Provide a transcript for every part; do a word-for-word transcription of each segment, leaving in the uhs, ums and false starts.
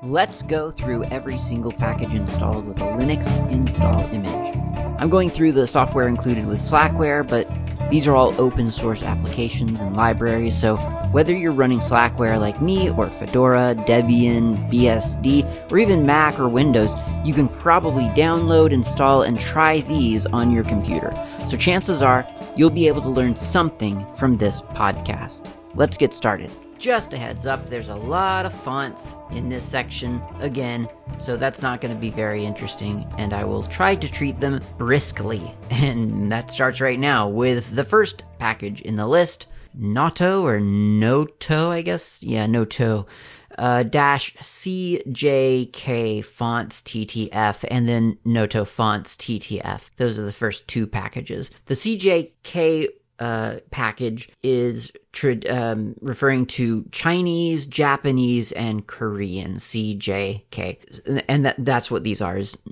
Let's go through every single package installed with a Linux install image. I'm going through the software included with Slackware, but these are all open source applications and libraries, so whether you're running Slackware like me, or Fedora, Debian, B S D, or even Mac or Windows, you can probably download, install, and try these on your computer. So chances are, you'll be able to learn something from this podcast. Let's get started. Just a heads up, there's a lot of fonts in this section again, so that's not going to be very interesting, and I will try to treat them briskly. And that starts right now with the first package in the list, Noto, or Noto, I guess? Yeah, Noto. Uh, dash C J K fonts T T F, and then Noto fonts T T F. Those are the first two packages. The C J K uh, package is tra- um, referring to Chinese, Japanese, and Korean, C J K. And that that's what these are, is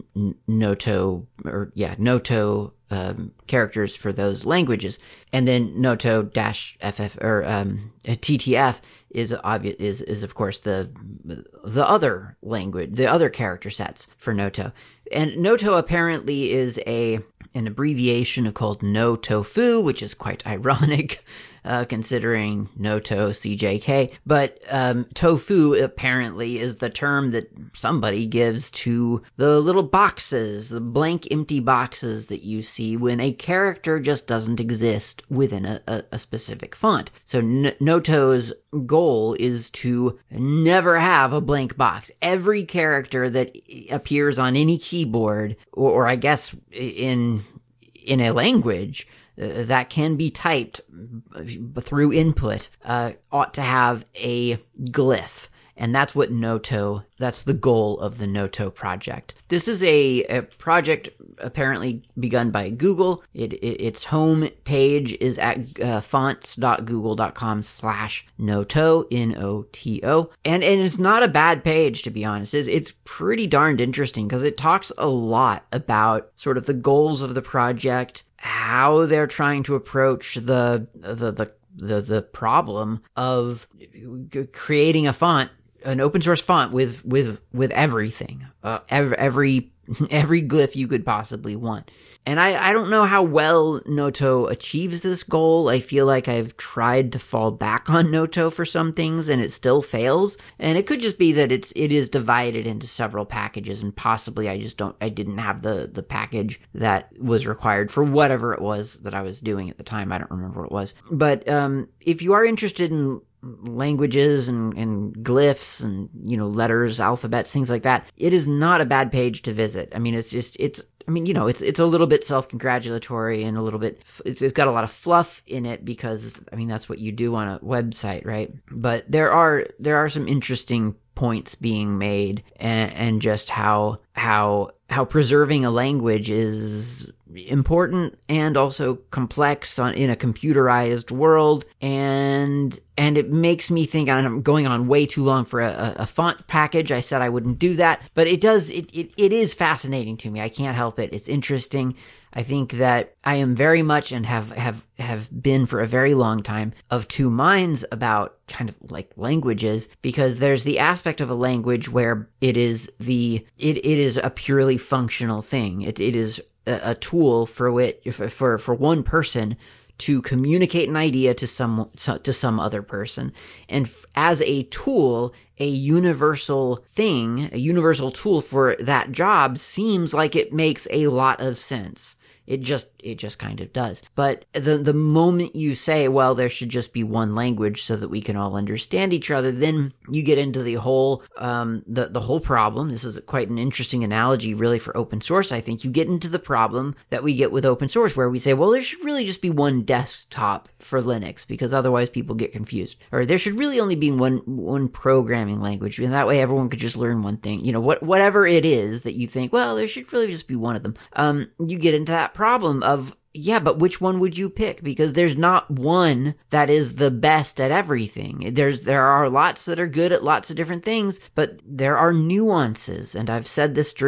Noto, or yeah, Noto um, characters for those languages. And then Noto dash F F, or um, T T F is obvious, is, is of course the the other language, the other character sets for Noto. And Noto apparently is a an abbreviation called No Tofu, which is quite ironic, uh, considering Noto C J K. But um, tofu apparently is the term that somebody gives to the little boxes, the blank empty boxes that you see when a character just doesn't exist within a, a, a specific font. So N- Noto's goal is to never have a blank box. Every character that appears on any keyboard, or, or I guess in in a language uh, that can be typed through input, uh, ought to have a glyph. And that's what Noto, that's the goal of the Noto project. This is a, a project apparently begun by Google. It, it, its home page is at uh, fonts.google.com slash Noto, N O T O. And, and it's not a bad page, to be honest. It's, it's pretty darned interesting because it talks a lot about sort of the goals of the project, how they're trying to approach the the the the, the problem of creating a font, an open source font with with with everything, uh, every every every glyph you could possibly want. And I, I don't know how well Noto achieves this goal. I feel like I've tried to fall back on Noto for some things and it still fails. And it could just be that it's it is divided into several packages, and possibly I just don't I didn't have the the package that was required for whatever it was that I was doing at the time. I don't remember what it was. But um, if you are interested in languages and, and glyphs and, you know, letters, alphabets, things like that, it is not a bad page to visit. I mean, it's just, it's, I mean, you know, it's it's a little bit self-congratulatory and a little bit, it's, it's got a lot of fluff in it because, I mean, that's what you do on a website, right? But there are, there are some interesting points being made, and, and just how, how, how preserving a language is important and also complex on, in a computerized world. And, and it makes me think, and I'm going on way too long for a, a font package. I said I wouldn't do that, but it does, it, it, it is fascinating to me. I can't help it. It's interesting. I think that I am very much, and have, have, have been for a very long time, of two minds about kind of like languages, because there's the aspect of a language where it is the, it, it is a purely functional thing. It, it is a, a tool for which, for, for one person to communicate an idea to some, to some other person. And f- as a tool, a universal thing, a universal tool for that job seems like it makes a lot of sense. It just, it just kind of does. But the the moment you say, well, there should just be one language so that we can all understand each other, then you get into the whole, um, the, the whole problem. This is quite an interesting analogy, really, for open source. I think you get into the problem that we get with open source, where we say, well, there should really just be one desktop for Linux, because otherwise people get confused. Or there should really only be one, one programming language, and that way everyone could just learn one thing. You know, what, whatever it is that you think, well, there should really just be one of them. Um, you get into that problem of, yeah, but which one would you pick? Because there's not one that is the best at everything. There's there are lots that are good at lots of different things, but there are nuances. And I've said this during our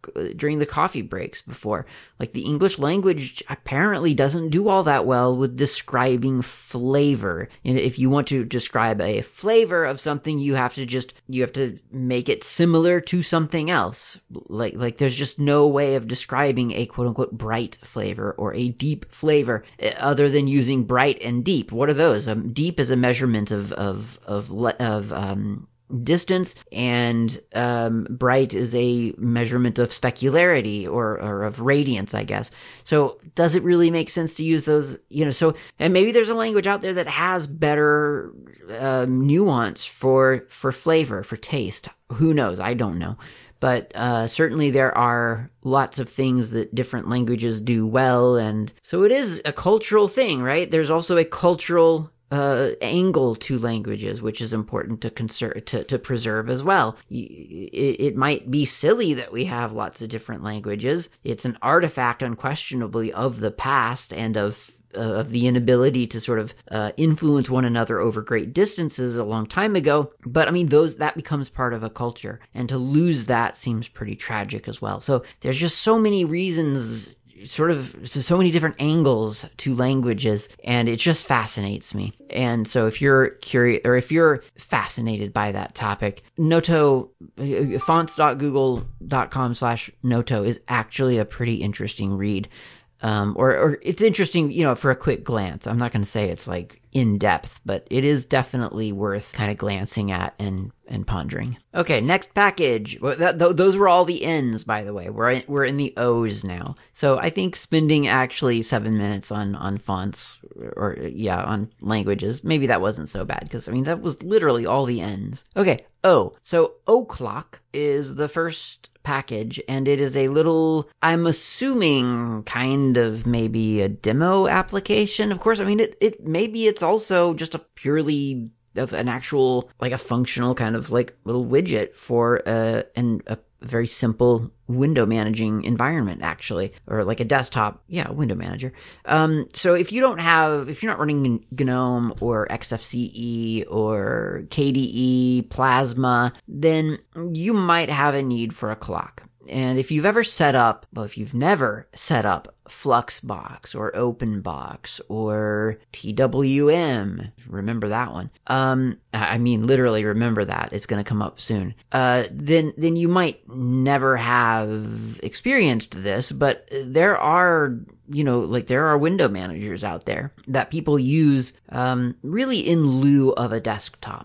during the coffee breaks before. Like, the English language apparently doesn't do all that well with describing flavor. And if you want to describe a flavor of something, you have to just, you have to make it similar to something else. Like, like there's just no way of describing a quote unquote bright flavor or a deep flavor other than using bright and deep. What are those? Um, deep is a measurement of, of, of, of, um, distance, and um, bright is a measurement of specularity or, or of radiance, I guess. So does it really make sense to use those, you know, so, and maybe there's a language out there that has better uh, nuance for, for flavor, for taste. Who knows? I don't know. But uh, certainly there are lots of things that different languages do well, and so it is a cultural thing, right? There's also a cultural Uh, angle to languages, which is important to conserve, to, to preserve as well. It, it might be silly that we have lots of different languages. It's an artifact, unquestionably, of the past and of uh, of the inability to sort of uh, influence one another over great distances a long time ago. But I mean, those that becomes part of a culture, and to lose that seems pretty tragic as well. So there's just so many reasons, sort of so many different angles to languages, and it just fascinates me. And so if you're curious, or if you're fascinated by that topic, Noto, fonts dot google dot com slash Noto is actually a pretty interesting read. Um, or, or it's interesting, you know, for a quick glance. I'm not going to say it's like in depth, but it is definitely worth kind of glancing at and, and pondering. Okay, next package. Well, that, th- those were all the N's, by the way. We're in, we're in the O's now. So I think spending actually seven minutes on, on fonts, or yeah, on languages, maybe that wasn't so bad, because I mean, that was literally all the N's. Okay, O. So O'Clock is the first package, and it is a little, I'm assuming, kind of maybe a demo application. Of course, I mean, it, it maybe it's also just a purely of an actual, like a functional kind of like little widget for uh, an, a very simple window managing environment, actually, or like a desktop, yeah, window manager. Um, so if you don't have, if you're not running GNOME or X F C E or K D E, Plasma, then you might have a need for a clock. And if you've ever set up, well, if you've never set up Fluxbox or OpenBox or T W M, remember that one. Um, I mean, literally remember that. It's going to come up soon. Uh, then, then you might never have experienced this, but there are, you know, like there are window managers out there that people use, um, really in lieu of a desktop.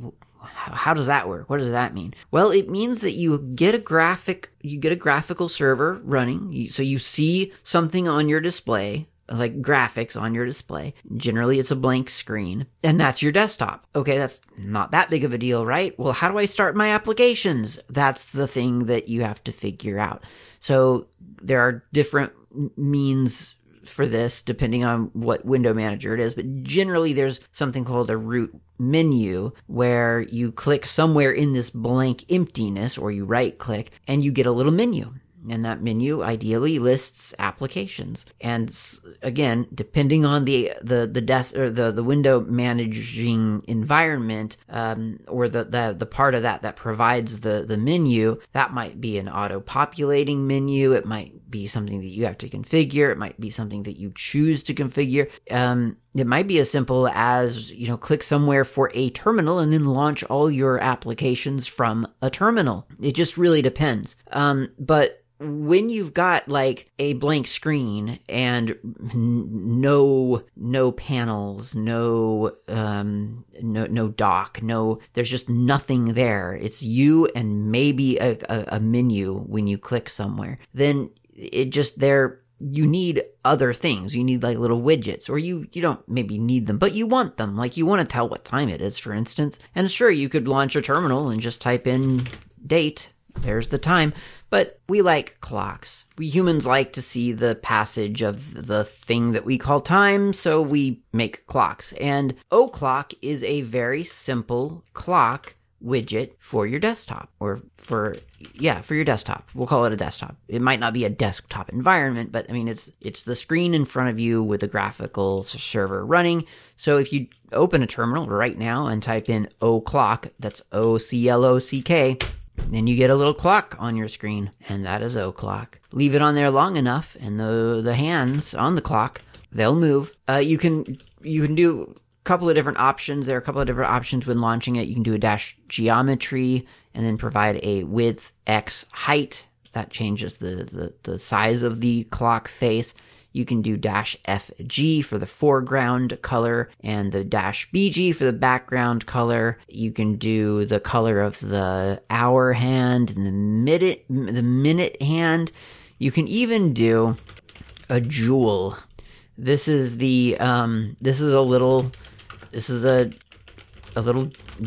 How does that work? What does that mean? Well, it means that you get a graphic, you get a graphical server running. So you see something on your display, like graphics on your display. Generally, it's a blank screen, and that's your desktop. Okay, that's not that big of a deal, right? Well, how do I start my applications? That's the thing that you have to figure out. So there are different means for this depending on what window manager it is, but generally there's something called a root menu where you click somewhere in this blank emptiness, or you right click and you get a little menu. And that menu ideally lists applications. And again, depending on the the the desk or the the window managing environment, um, or the, the the part of that that provides the the menu, that might be an auto-populating menu. It might be something that you have to configure. It might be something that you choose to configure. Um, it might be as simple as, you know, click somewhere for a terminal and then launch all your applications from a terminal. It just really depends. Um, but when you've got like a blank screen and no no panels, no um no no dock, no there's just nothing there. It's you and maybe a, a, a menu when you click somewhere. Then it just there you need other things. You need like little widgets, or you you don't maybe need them, but you want them. Like you want to tell what time it is, for instance. And sure, you could launch a terminal and just type in date. There's the time. But we like clocks. We humans like to see the passage of the thing that we call time, so we make clocks. And O'Clock is a very simple clock widget for your desktop, or for, yeah, for your desktop. We'll call it a desktop. It might not be a desktop environment, but I mean, it's it's the screen in front of you with a graphical server running. So if you open a terminal right now and type in O'Clock, that's O C L O C K, Then you get a little clock on your screen, and that is o'clock. Leave it on there long enough, and the the hands on the clock, they'll move. Uh, you can you can do a couple of different options. There are a couple of different options when launching it. You can do a dash geometry, and then provide a width x height. That changes the, the, the size of the clock face. You can do dash F G for the foreground color and the dash B G for the background color. You can do the color of the hour hand and the minute, the minute hand. You can even do a jewel. This is the, um, this is a little, this is a, a little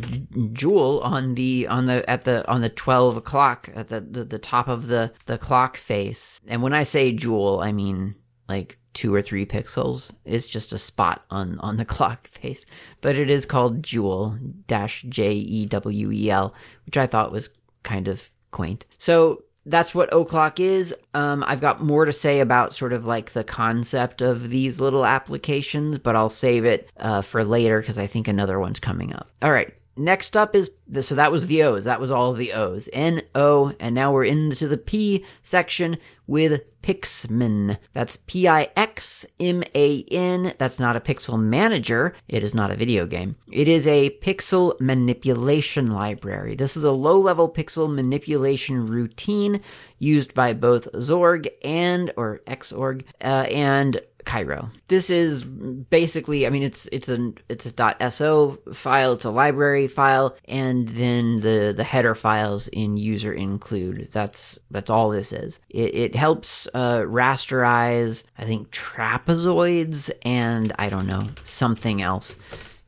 jewel on the on the at the on the twelve o'clock at the, the the top of the the clock face. And when I say jewel, I mean like two or three pixels. It's just a spot on on the clock face, but it is called jewel, dash J E W E L, which I thought was kind of quaint. So that's what o'clock is. Um, I've got more to say about sort of like the concept of these little applications, but I'll save it uh, for later because I think another one's coming up. All right. Next up is, the, so that was the O's. That was all of the O's. N, O, and now we're into the P section with Pixman. That's P I X M A N. That's not a pixel manager. It is not a video game. It is a pixel manipulation library. This is a low-level pixel manipulation routine used by both Zorg and, or Xorg, uh, and Cairo. This is basically, I mean, it's it's a it's a .so file, it's a library file, and then the the header files in user include. That's that's all this is. It it helps uh, rasterize, I think, trapezoids, and I don't know, something else.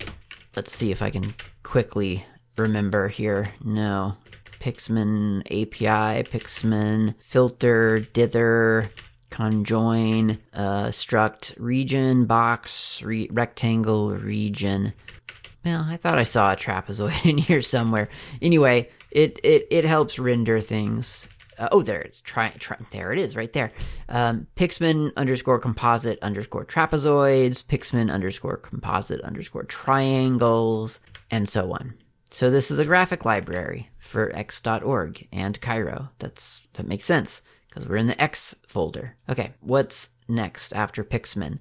Let's see if I can quickly remember here. No. Pixman A P I, Pixman filter, dither, conjoin, uh, struct, region, box, re rectangle, region. Well, I thought I saw a trapezoid in here somewhere. Anyway, it, it, it helps render things. Uh, oh, there it's try, try there it is right there. Um, Pixman underscore composite underscore trapezoids, Pixman underscore composite underscore triangles, and so on. So this is a graphic library for X dot org and Cairo. That's that makes sense because we're in the X folder. Okay, what's next after Pixman?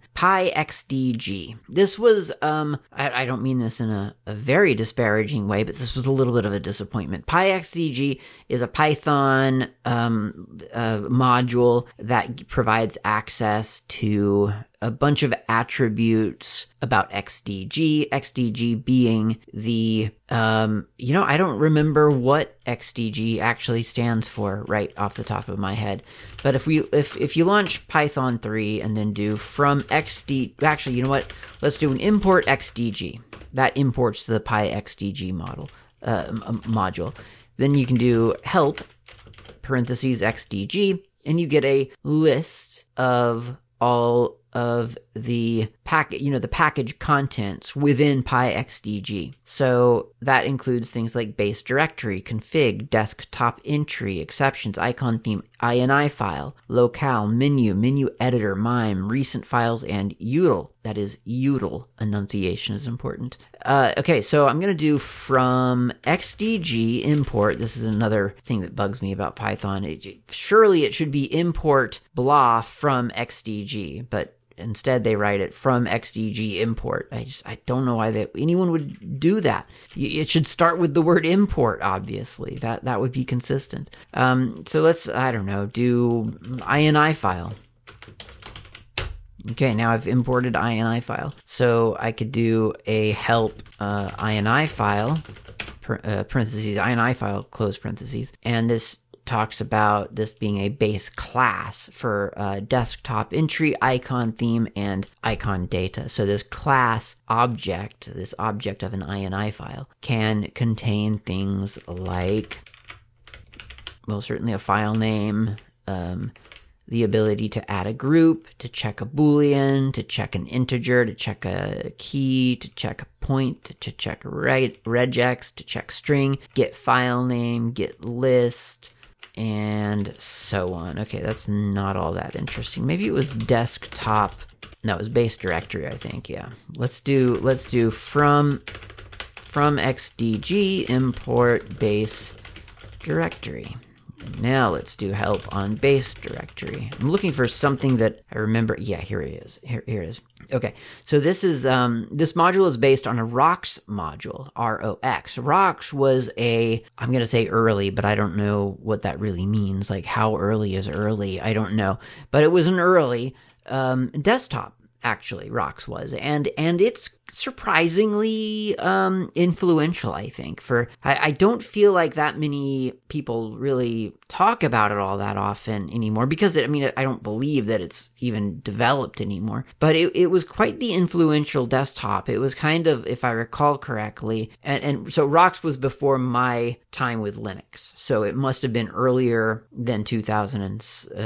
PyXDG. This was, um, I, I don't mean this in a, a very disparaging way, but this was a little bit of a disappointment. PyXDG is a Python um, uh, module that provides access to a bunch of attributes about X D G, X D G being the, um, you know, I don't remember what X D G actually stands for right off the top of my head. But if we, if, if you launch Python three and then do from X D, actually, you know what? Let's do an import X D G. That imports the PyXDG model, uh, module. Then you can do help, parentheses X D G, and you get a list of all of the packet, you know, the package contents within PyXDG. So that includes things like base directory, config, desktop entry, exceptions, icon theme, ini file, locale, menu, menu editor, mime, recent files, and util. That is util. Enunciation is important. Uh, okay, so I'm going to do from X D G import. This is another thing that bugs me about Python. It, surely it should be import blah from X D G, but instead they write it from X D G import. I just, I don't know why they, anyone would do that. It should start with the word import, obviously. That, that would be consistent. Um, so let's, I don't know, do ini file. Okay, now I've imported ini file. So I could do a help uh, ini file, per, uh, parentheses, ini file, close parentheses, and this talks about this being a base class for uh, desktop entry, icon theme, and icon data. So this class object, this object of an ini file, can contain things like, well, certainly a file name, um, the ability to add a group, to check a boolean, to check an integer, to check a key, to check a point, to check a regex, to check string, get file name, get list, and so on. Okay, that's not all that interesting. Maybe it was desktop. No, it was base directory, I think. Yeah. Let's do let's do from from X D G import base directory. Now let's do help on base directory. I'm looking for something that I remember. Yeah, here it is. Here, here it is. Okay, so this is um, this module is based on a ROX module, R O X. ROX was a, I'm going to say early, but I don't know what that really means. Like how early is early? I don't know. But it was an early um, desktop. Actually, ROX was, and and it's surprisingly um, influential. I think for I, I don't feel like that many people really talk about it all that often anymore because it, I mean I don't believe that it's even developed anymore. But it, it was quite the influential desktop. It was kind of, if I recall correctly, and, and so ROX was before my time with Linux, so it must have been earlier than two thousand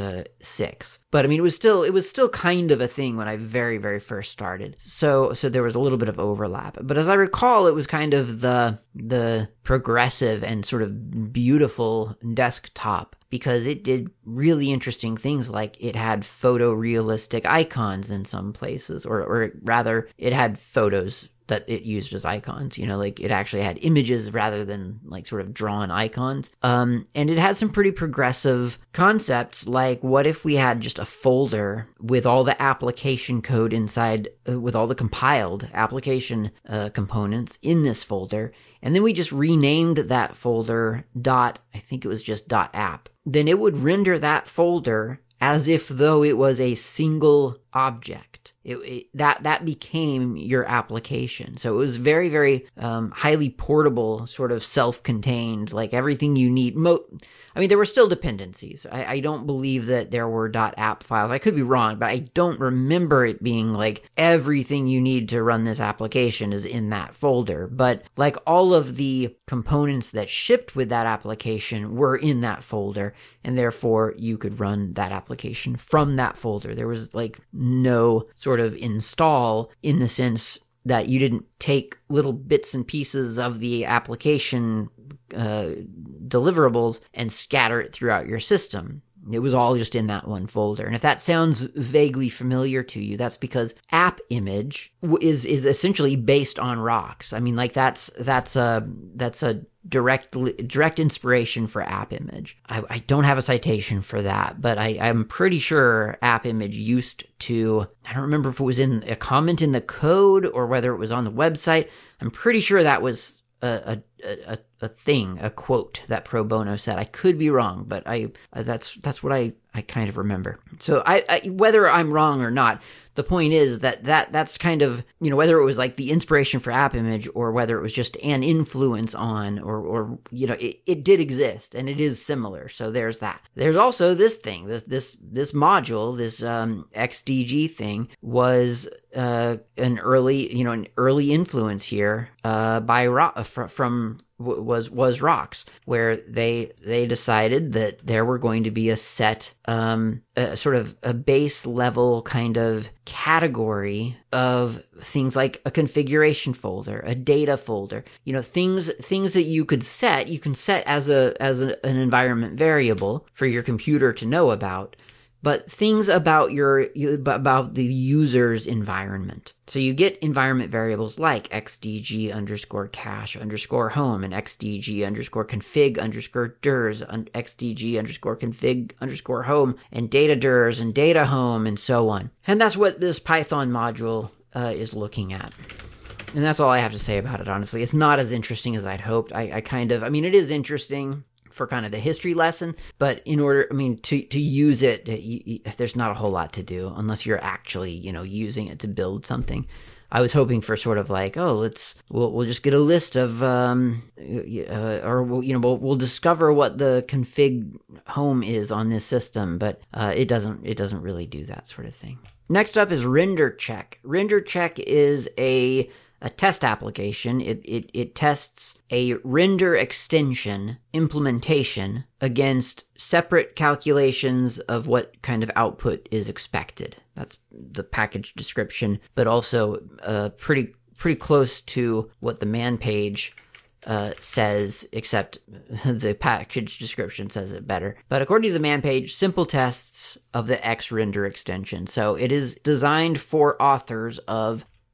six. But I mean, it was still it was still kind of a thing when I very very first started. So so there was a little bit of overlap. But as I recall, it was kind of the the progressive and sort of beautiful desktop because it did really interesting things, like it had photorealistic icons in some places, or or rather, it had photos that it used as icons, you know, like it actually had images rather than like sort of drawn icons. Um, and it had some pretty progressive concepts, like what if we had just a folder with all the application code inside, uh, with all the compiled application uh, components in this folder, and then we just renamed that folder dot, I think it was just dot app. Then it would render that folder as if though it was a single object. It, it, that that became your application. So it was very, very um, highly portable, sort of self-contained, like everything you need. Mo- I mean, there were still dependencies. I, I don't believe that there were .app files. I could be wrong, but I don't remember it being like everything you need to run this application is in that folder. But like all of the components that shipped with that application were in that folder, and therefore you could run that application from that folder. There was like no sort of install in the sense that you didn't take little bits and pieces of the application uh, deliverables and scatter it throughout your system. It was all just in that one folder. And if that sounds vaguely familiar to you, that's because AppImage is is essentially based on ROX. I mean, like that's that's a that's a direct direct inspiration for AppImage. I, I don't have a citation for that, but I, I'm pretty sure AppImage used to, I don't remember if it was in a comment in the code or whether it was on the website. I'm pretty sure that was a a, a, a thing, a quote that Pro Bono said. I could be wrong, but I that's that's what I, I kind of remember. So I, I whether I'm wrong or not, the point is that, that that's kind of, you know, whether it was like the inspiration for AppImage or whether it was just an influence on, or, or you know, it, it did exist and it is similar. So there's that. There's also this thing, this this this module, this um, X D G thing was uh, an early, you know, an early influence here uh, by Ro- from was was ROX, where they they decided that there were going to be a set um a sort of a base level kind of category of things like a configuration folder, a data folder, you know, things things that you could set you can set as a as a, an environment variable for your computer to know about, but things about your about the user's environment. So you get environment variables like xdg underscore cache underscore home and xdg underscore config underscore ders, xdg underscore config underscore home, and data ders and data home, and so on. And that's what this Python module uh, is looking at. And that's all I have to say about it, honestly. It's not as interesting as I'd hoped. I, I kind of, I mean, it is interesting for kind of the history lesson, but in order, I mean, to, to use it, you, you, there's not a whole lot to do unless you're actually, you know, using it to build something. I was hoping for sort of like, oh, let's, we'll, we'll just get a list of, um, uh, or we'll, you know, we'll, we'll discover what the config home is on this system, but uh, it doesn't, it doesn't really do that sort of thing. Next up is RenderCheck. RenderCheck is a a test application. It, it it tests a render extension implementation against separate calculations of what kind of output is expected. That's the package description, but also uh, pretty pretty close to what the man page uh, says, except the package description says it better. But according to the man page, simple tests of the X render extension. So it is designed for authors of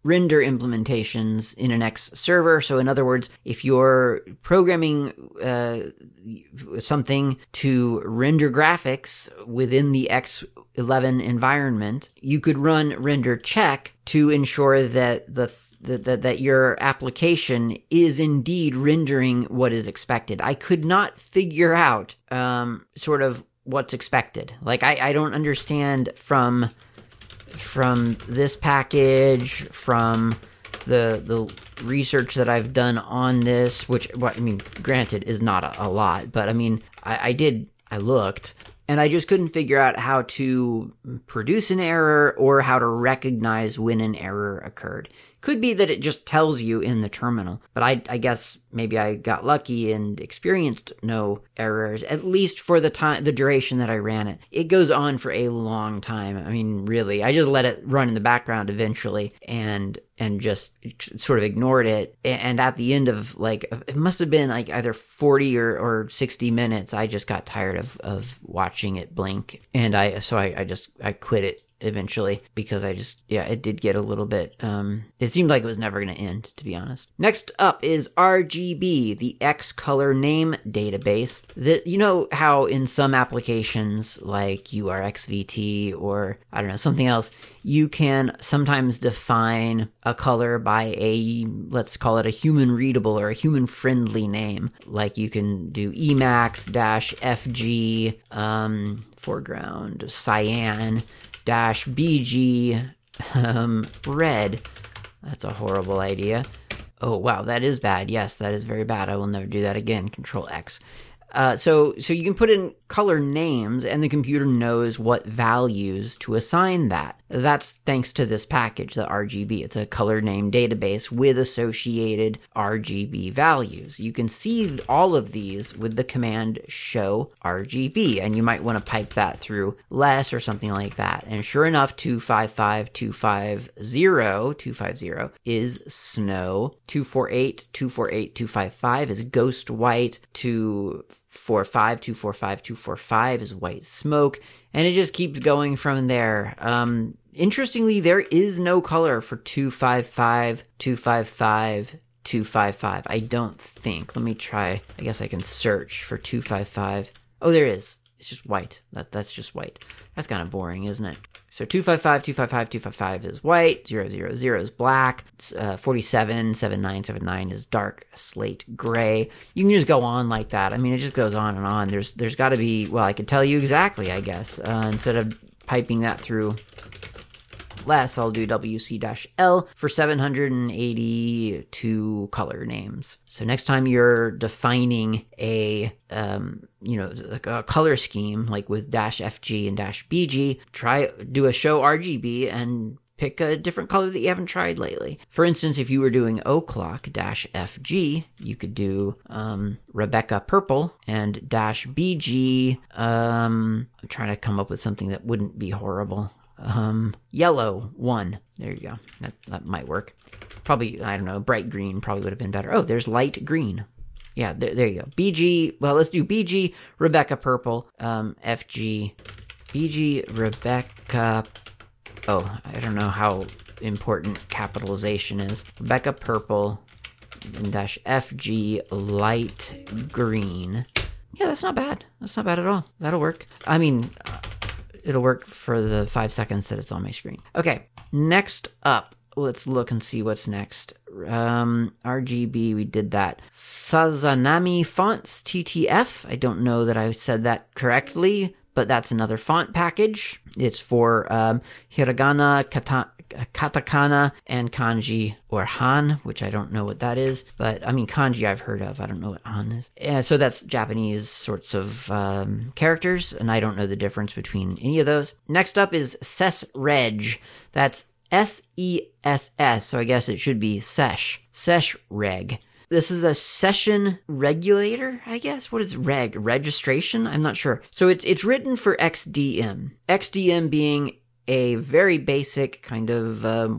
render implementations in an X server. So in other words, if you're programming uh, something to render graphics within the X eleven environment, you could run render check to ensure that the That, that, that your application is indeed rendering what is expected. I could not figure out um, sort of what's expected. Like, I, I don't understand from from this package, from the the research that I've done on this, which, well, I mean, granted, is not a, a lot, but I mean, I, I did, I looked, and I just couldn't figure out how to produce an error or how to recognize when an error occurred. Could be that it just tells you in the terminal, but I, I guess maybe I got lucky and experienced no errors, at least for the time, the duration that I ran it. It goes on for a long time. I mean, really, I just let it run in the background eventually and and just sort of ignored it. And at the end of, like, it must have been like either forty or, or sixty minutes, I just got tired of, of watching it blink. And I, so I, I just, I quit it eventually because I just, yeah, it did get a little bit, um, it seemed like it was never going to end, to be honest. Next up is R G B, the X color name database. That, you know how in some applications like U R X V T or, I don't know, something else, you can sometimes define a color by a, let's call it a human readable or a human friendly name. Like you can do Emacs dash F G, um, foreground, cyan, dash B G, um, red. That's a horrible idea. Oh, wow, that is bad. Yes, that is very bad. I will never do that again. Control X. Uh, so, so you can put in color names and the computer knows what values to assign that. That's thanks to this package, the R G B. It's a color name database with associated R G B values. You can see all of these with the command show R G B, and you might want to pipe that through less or something like that. And sure enough, two five five two five zero, two five zero is snow, two four eight two four eight two five five is ghost white, two four five two four five two four five is white smoke, and it just keeps going from there. Um, interestingly, there is no color for two five five two five five two five five. I don't think. Let me try. I guess I can search for two five five. Oh, there is. It's just white. That That's just white. That's kind of boring, isn't it? So two five five two five five two five five is white, zero zero zero is black, uh, forty-seven seven nine seven nine is dark slate gray. You can just go on like that. I mean, it just goes on and on. There's there's got to be, well, I could tell you exactly, I guess. Uh, instead of piping that through less, I'll do W C-L for seven hundred eighty-two color names. So next time you're defining a, um, you know, a color scheme, like with dash F G and dash B G, try, do a show R G B and pick a different color that you haven't tried lately. For instance, if you were doing o'clock dash F G, you could do um, Rebecca purple and dash B G. Um, I'm trying to come up with something that wouldn't be horrible. Um, yellow one. There you go. That, that might work. Probably, I don't know, bright green probably would have been better. Oh, there's light green. Yeah, there, there you go. B G, well, let's do B G, Rebecca purple, um, F G, B G, Rebecca, oh, I don't know how important capitalization is. Rebecca purple, and dash F G, light green. Yeah, that's not bad. That's not bad at all. That'll work. I mean, uh, it'll work for the five seconds that it's on my screen. Okay, next up, let's look and see what's next. Um, R G B, we did that. Sazanami Fonts, T T F. I don't know that I said that correctly, but that's another font package. It's for um, hiragana, kata- katakana, and kanji, or han, which I don't know what that is. But, I mean, kanji I've heard of. I don't know what han is. Yeah, so that's Japanese sorts of um, characters, and I don't know the difference between any of those. Next up is sesreg. That's S E S S, so I guess it should be sesh. Sesreg. This is a session regulator, I guess. What is reg? Registration? I'm not sure. So it's it's written for X D M. X D M being a very basic kind of, um, well,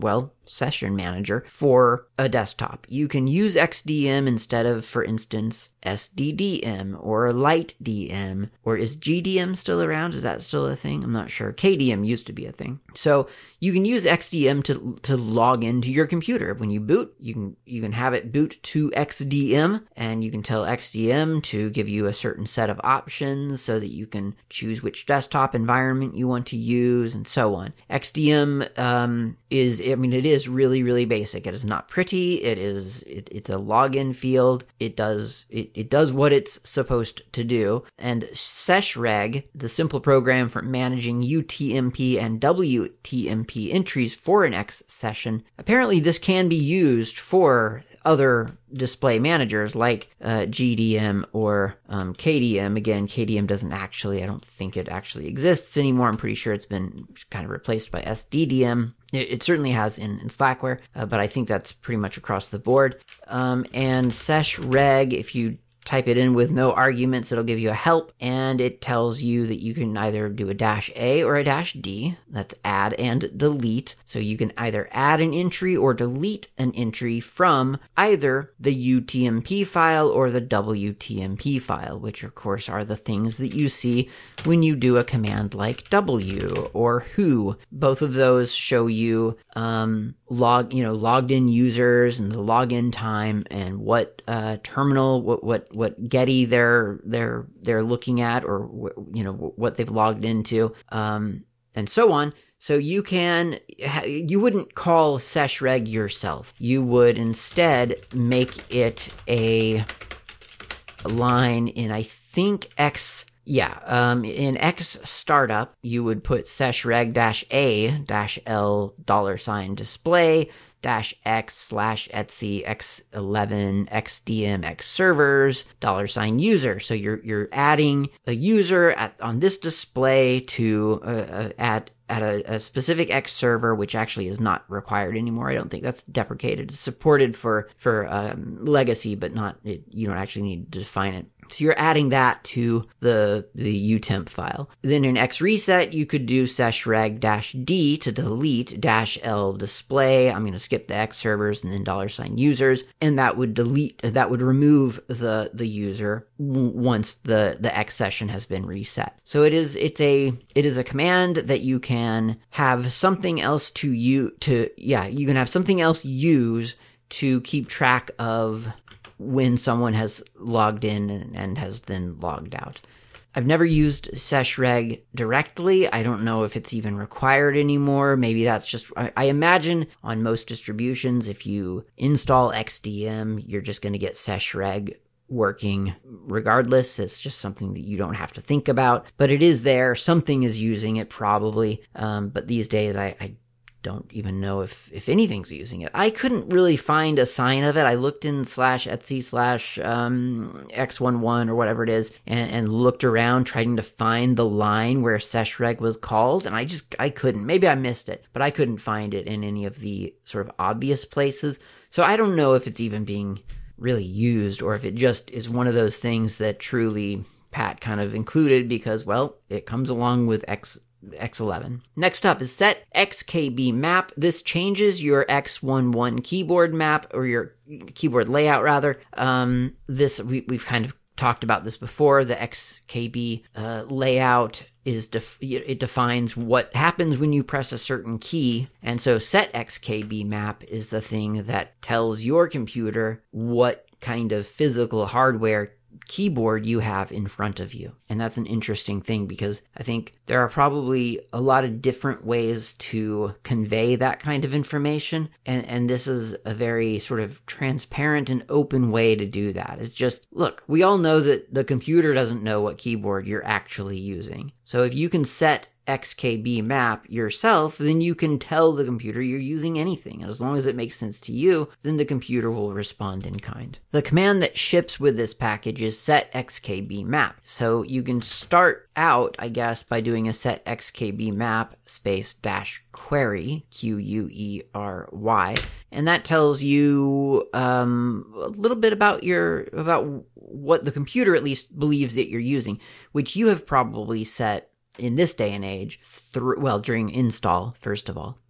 session manager for a desktop. You can use X D M instead of, for instance, S D D M or Light D M, or is G D M still around? Is that still a thing? I'm not sure. K D M used to be a thing. So you can use X D M to to log into your computer. When you boot, you can you can have it boot to X D M, and you can tell X D M to give you a certain set of options so that you can choose which desktop environment you want to use and so on. X D M um, is, I mean, it is really, really basic. It is not pretty. It is, it, it's a login field. It does, it, it does what it's supposed to do. And seshreg, the simple program for managing U T M P and W T M P entries for an X session, apparently this can be used for other display managers like uh, G D M or um, K D M. Again, K D M doesn't actually, I don't think it actually exists anymore. I'm pretty sure it's been kind of replaced by S D D M. It, it certainly has in, in Slackware, uh, but I think that's pretty much across the board. Um, and seshreg, if you type it in with no arguments, it'll give you a help, and it tells you that you can either do a dash A or a dash D. That's add and delete. So you can either add an entry or delete an entry from either the U T M P file or the W T M P file, which of course are the things that you see when you do a command like W or who. Both of those show you um, log, you know, logged in users and the login time and what uh, terminal, what what what Getty they're they're they're looking at, or you know what they've logged into, um, and so on. So you can, you wouldn't call seshreg yourself. You would instead make it a line in, I think, X. Yeah, um, in X startup, you would put seshreg dash A dash L dollar sign display dash X slash Etsy X eleven X D M X servers dollar sign user. So you're you're adding a user at on this display to uh, uh, at at a, a specific X server, which actually is not required anymore. I don't think that's deprecated. It's supported for for um, legacy, but not it, you don't actually need to define it. So you're adding that to the the U temp file. Then in X reset, you could do seshreg dash D to delete dash L display. I'm going to skip the X servers and then dollar sign users, and that would delete that would remove the the user w- once the the X session has been reset. So it is it's a it is a command that you can have something else to you to yeah you can have something else use to keep track of when someone has logged in and, and has then logged out. I've never used seshreg directly. I don't know if it's even required anymore. Maybe that's just, I, I imagine on most distributions, if you install X D M, you're just going to get seshreg working regardless. It's just something that you don't have to think about, but it is there. Something is using it probably. Um, but these days I, I don't even know if, if anything's using it. I couldn't really find a sign of it. I looked in slash Etsy slash um, X eleven or whatever it is and, and looked around trying to find the line where seshreg was called, and I just, I couldn't. Maybe I missed it, but I couldn't find it in any of the sort of obvious places. So I don't know if it's even being really used or if it just is one of those things that truly Pat kind of included because, well, it comes along with X X eleven. Next up is set X K B map. This changes your X eleven keyboard map, or your keyboard layout rather. Um, this we, we've kind of talked about this before. The X K B uh, layout is def- it defines what happens when you press a certain key, and so set X K B map is the thing that tells your computer what kind of physical hardware keyboard you have in front of you. And that's an interesting thing because I think there are probably a lot of different ways to convey that kind of information. And, and this is a very sort of transparent and open way to do that. It's just, look, we all know that the computer doesn't know what keyboard you're actually using. So if you can set X K B map yourself, then you can tell the computer you're using anything. As long as it makes sense to you, then the computer will respond in kind. The command that ships with this package is set X K B map. So you can start out, I guess, by doing a set X K B map space dash query, Q U E R Y, and that tells you um, a little bit about your about what the computer at least believes that you're using, which you have probably set in this day and age, through, well, during install, first of all. But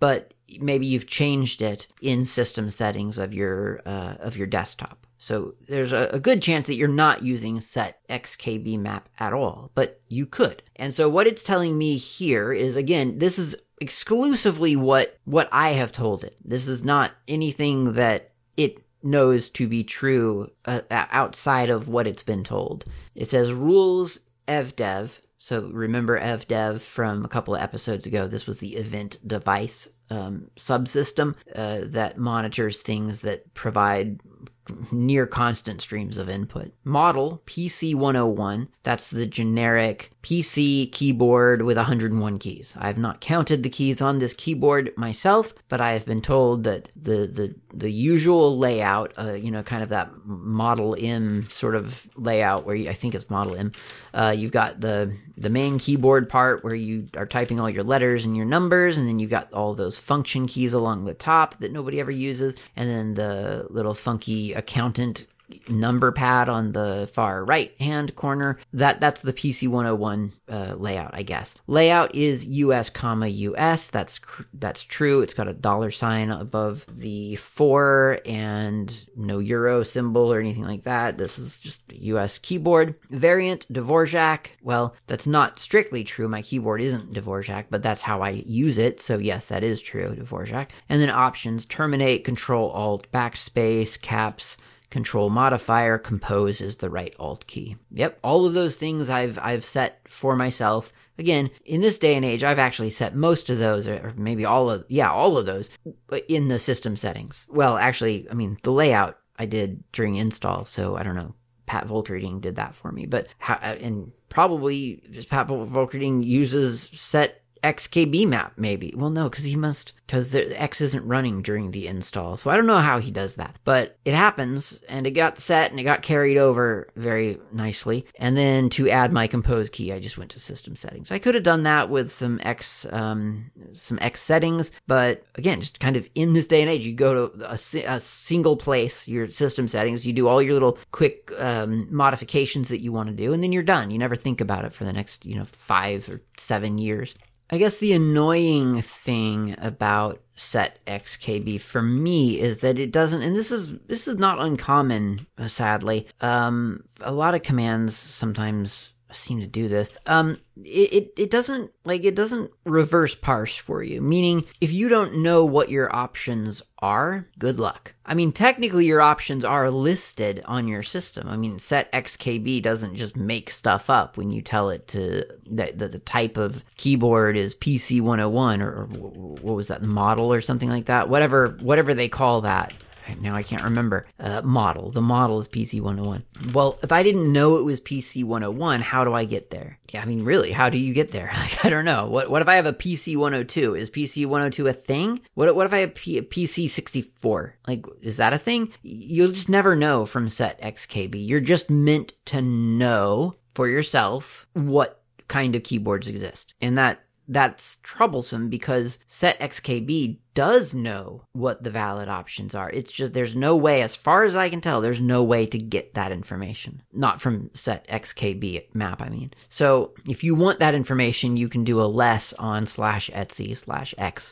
maybe you've changed it in system settings of your uh, of your desktop. So there's a, a good chance that you're not using set X K B map at all, but you could. And so what it's telling me here is, again, this is exclusively what what I have told it. This is not anything that it knows to be true uh, outside of what it's been told. It says rules evdev. So remember evdev from a couple of episodes ago. This was the event device um, subsystem uh, that monitors things that provide near constant streams of input. Model P C one oh one, that's the generic P C keyboard with one hundred one keys. I have not counted the keys on this keyboard myself, but I have been told that the the, the usual layout, uh, you know, kind of that Model M sort of layout where you, I think it's Model M, uh, you've got the, the main keyboard part where you are typing all your letters and your numbers, and then you've got all those function keys along the top that nobody ever uses, and then the little funky accountant number pad on the far right hand corner. That that's the P C one oh one uh, layout, I guess. Layout is U S comma U S. That's cr- that's true. It's got a dollar sign above the four and no euro symbol or anything like that. This is just a U S keyboard. Variant Dvorak. Well, that's not strictly true. My keyboard isn't Dvorak, but that's how I use it. So yes, that is true, Dvorak. And then options: terminate, Control Alt, backspace, caps, Control modifier, compose is the right alt key. Yep, all of those things I've I've set for myself. Again, in this day and age, I've actually set most of those, or maybe all of, yeah, all of those in the system settings. Well, actually, I mean, the layout I did during install, so I don't know. Pat Volkerding did that for me, but how, and probably just Pat Volkerding uses set X K B map, maybe. Well, no, because he must, because the X isn't running during the install. So I don't know how he does that, but it happens, and it got set, and it got carried over very nicely. And then to add my compose key, I just went to system settings. I could have done that with some X, um, some X settings, but again, just kind of in this day and age, you go to a, a single place, your system settings, you do all your little quick um, modifications that you want to do, and then you're done. You never think about it for the next, you know, five or seven years. I guess the annoying thing about set X K B for me is that it doesn't, and this is this is not uncommon, uh, sadly. Um, a lot of commands sometimes seem to do this. Um, it, it it doesn't like it doesn't reverse parse for you. Meaning, if you don't know what your options are, good luck. I mean, technically, your options are listed on your system. I mean, set X K B doesn't just make stuff up when you tell it to that the, the type of keyboard is P C one oh one or, or what was that, model or something like that. Whatever whatever they call that. Now I can't remember. Uh, model. The model is P C one oh one. Well, if I didn't know it was P C one oh one, how do I get there? Yeah, I mean, really, how do you get there? Like, I don't know. What What if I have a P C one oh two? Is P C one oh two a thing? What What if I have P- a P C sixty-four? Like, is that a thing? You'll just never know from set X K B. You're just meant to know for yourself what kind of keyboards exist. And that that's troublesome because set X K B does know what the valid options are. It's just there's no way, as far as I can tell, there's no way to get that information. Not from set X K B map, I mean. So if you want that information, you can do a less on slash etsy slash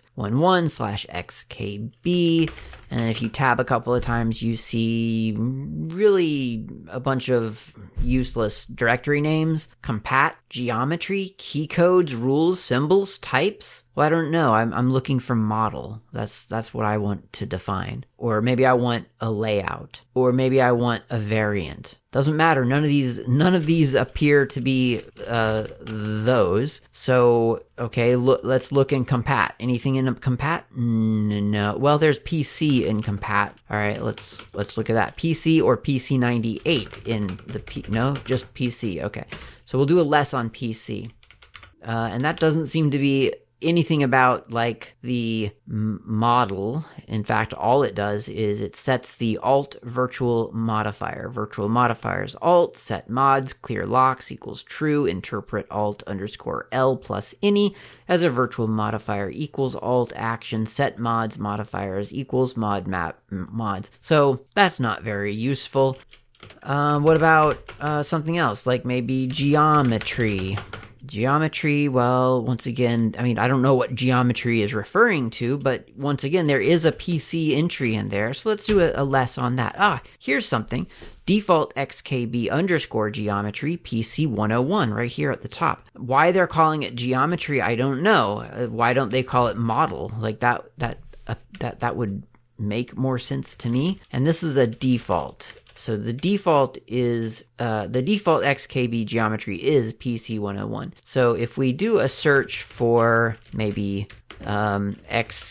x11 slash xkb. And then if you tab a couple of times, you see really a bunch of useless directory names, compat, geometry, key codes, rules, symbols, types. Well, I don't know. I'm I'm looking for model. That's that's what I want to define. Or maybe I want a layout. Or maybe I want a variant. Doesn't matter. None of these none of these appear to be uh, those. So okay, look. Let's look in compat. Anything in compat? No. Well, there's P C in compat. All right. Let's let's look at that. P C or P C ninety-eight in the P. No, just P C. Okay. So we'll do a less on P C, uh, and that doesn't seem to be anything about like the m- model. In fact, all it does is it sets the alt virtual modifier. Virtual modifiers alt, set mods, clear locks equals true, interpret alt underscore L plus any as a virtual modifier equals alt action, set mods modifiers equals mod map m- mods. So that's not very useful. Um, what about uh, something else, like maybe geometry? Geometry, well, once again, I mean, I don't know what geometry is referring to, but once again, there is a P C entry in there, so let's do a, a less on that. Ah, here's something. Default X K B underscore geometry P C one oh one right here at the top. Why they're calling it geometry, I don't know. Uh, why don't they call it model? Like that, that, uh, that, that would make more sense to me. And this is a default. So the default is, uh, the default X K B geometry is P C one oh one. So if we do a search for maybe um, X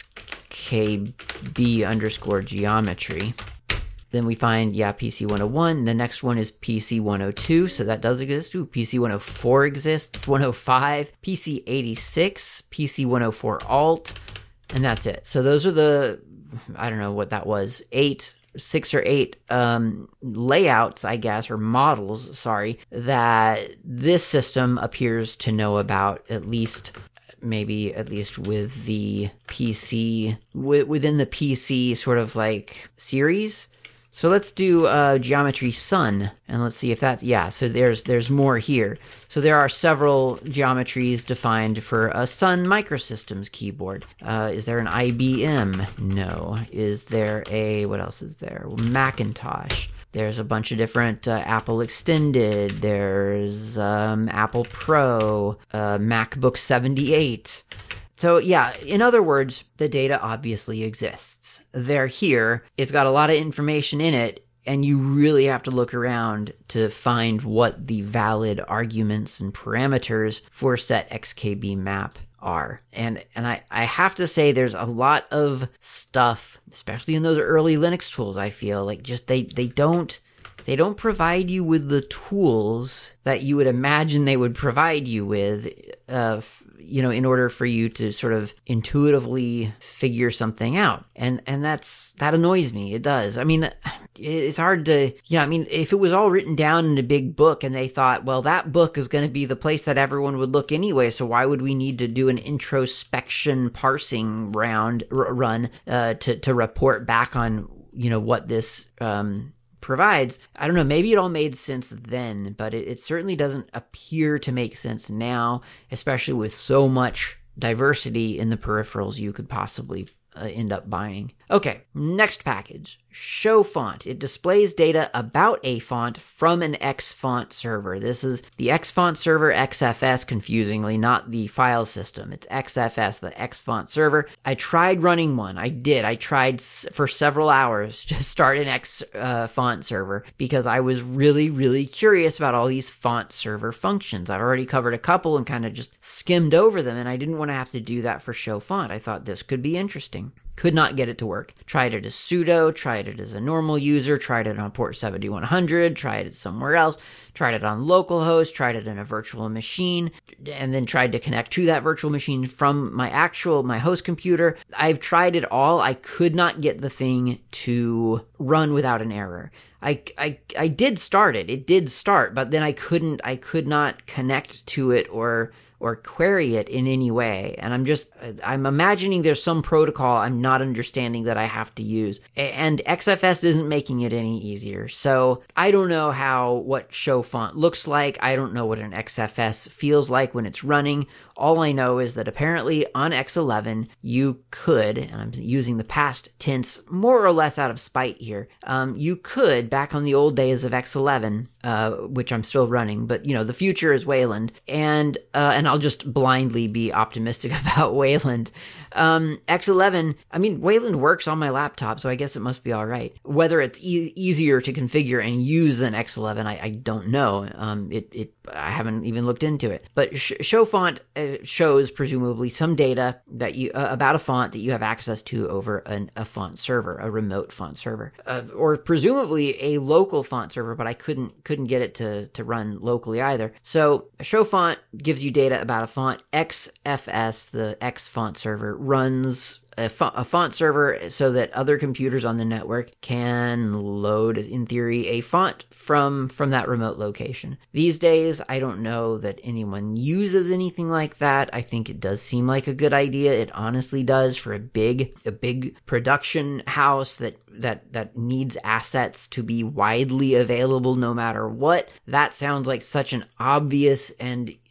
K B underscore geometry, then we find, yeah, P C one oh one. The next one is P C one oh two, so that does exist. Ooh, P C one oh four exists, one oh five, P C eighty-six, P C one oh four alt, and that's it. So those are the, I don't know what that was, eight six or eight um, layouts, I guess, or models, sorry, that this system appears to know about, at least, maybe at least with the P C, w- within the P C sort of like series. So let's do uh, Geometry Sun, and let's see if that's, yeah, so there's there's more here. So there are several geometries defined for a Sun Microsystems keyboard. Uh, is there an I B M? No. Is there a, what else is there? Macintosh. There's a bunch of different uh, Apple Extended. There's um, Apple Pro, uh, MacBook seventy-eight. So yeah, in other words, the data obviously exists. They're here. It's got a lot of information in it, and you really have to look around to find what the valid arguments and parameters for set X K B map are. And and I, I have to say there's a lot of stuff, especially in those early Linux tools, I feel like just they, they don't They don't provide you with the tools that you would imagine they would provide you with, uh, f- you know, in order for you to sort of intuitively figure something out. And and that's that annoys me. It does. I mean, it's hard to, you know, I mean, if it was all written down in a big book and they thought, well, that book is going to be the place that everyone would look anyway, so why would we need to do an introspection parsing round r- run uh, to to report back on, you know, what this um provides? I don't know, maybe it all made sense then, but it, it certainly doesn't appear to make sense now, especially with so much diversity in the peripherals you could possibly uh, end up buying. Okay, next package, show font. It displays data about a font from an Xfont server. This is the Xfont server, X F S, confusingly, not the file system. It's X F S, the Xfont server. I tried running one. I did. I tried s- for several hours to start an Xfont uh, server because I was really, really curious about all these font server functions. I've already covered a couple and kind of just skimmed over them, and I didn't want to have to do that for show font. I thought this could be interesting. Could not get it to work. Tried it as sudo, tried it as a normal user, tried it on port seventy-one hundred, tried it somewhere else, tried it on localhost, tried it in a virtual machine, and then tried to connect to that virtual machine from my actual, my host computer. I've tried it all. I could not get the thing to run without an error. I, I, I did start it. It did start, but then I couldn't, I could not connect to it or or query it in any way. And I'm just, I'm imagining there's some protocol I'm not understanding that I have to use. And X F S isn't making it any easier. So I don't know how, what show font looks like. I don't know what an X F S feels like when it's running. All I know is that apparently on X eleven, you could, and I'm using the past tense more or less out of spite here, um, you could, back on the old days of X eleven, uh, which I'm still running, but, you know, the future is Wayland, and uh, and I'll just blindly be optimistic about Wayland. Um, X eleven, I mean, Wayland works on my laptop, so I guess it must be all right. Whether it's e- easier to configure and use than X eleven, I, I don't know. Um, it, it, I haven't even looked into it. But sh- show font uh, shows presumably some data that you uh, about a font that you have access to over an, a font server, a remote font server, uh, or presumably a local font server. But I couldn't couldn't get it to to run locally either. So show font gives you data about a font. X F S, the X font server, runs a, fo- a font server so that other computers on the network can load, in theory, a font from from that remote location. These days, I don't know that anyone uses anything like that. I think it does seem like a good idea. It honestly does for a big a big production house that that that needs assets to be widely available no matter what. That sounds like such an obvious and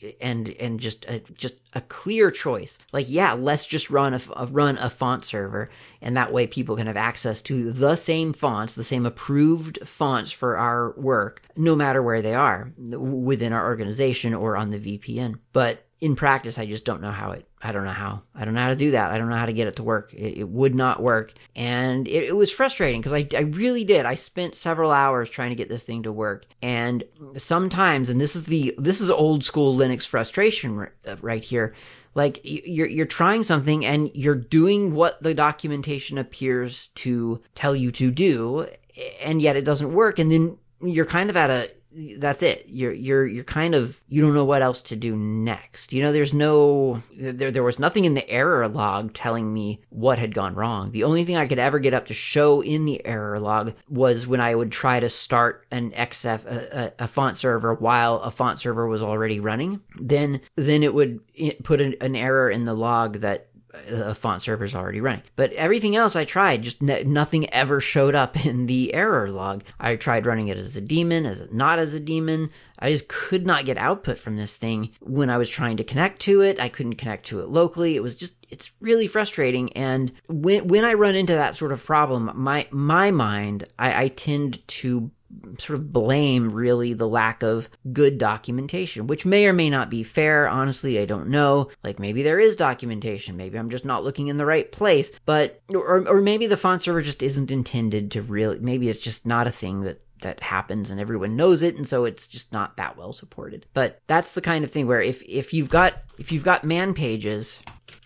and and just a, just a clear choice. Like, yeah, let's just run a, a run a font server, and that way people can have access to the same fonts, the same approved fonts for our work, no matter where they are within our organization or on the V P N. But in practice, I just don't know how it, I don't know how, I don't know how to do that. I don't know how to get it to work. It, it would not work. And it, it was frustrating because I, I really did. I spent several hours trying to get this thing to work. And sometimes, and this is the, this is old school Linux frustration right here. Like you're, you're trying something and you're doing what the documentation appears to tell you to do, and yet it doesn't work. And then you're kind of at a, that's it. You're, you're, you're kind of, you don't know what else to do next. You know, there's no, there, there was nothing in the error log telling me what had gone wrong. The only thing I could ever get up to show in the error log was when I would try to start an X F, a, a, a font server while a font server was already running. Then, then it would put an, an error in the log that a font server is already running. But everything else I tried, just n- nothing ever showed up in the error log. I tried running it as a daemon, as a, not as a daemon. I just could not get output from this thing when I was trying to connect to it. I couldn't connect to it locally. It was just, it's really frustrating. And when when I run into that sort of problem, my my mind, I, I tend to sort of blame really the lack of good documentation, which may or may not be fair. Honestly, I don't know. Like maybe there is documentation. Maybe I'm just not looking in the right place. But, or, or maybe the font server just isn't intended to really, maybe it's just not a thing that that happens and everyone knows it, and so it's just not that well supported. But that's the kind of thing where if, if you've got, if you've got man pages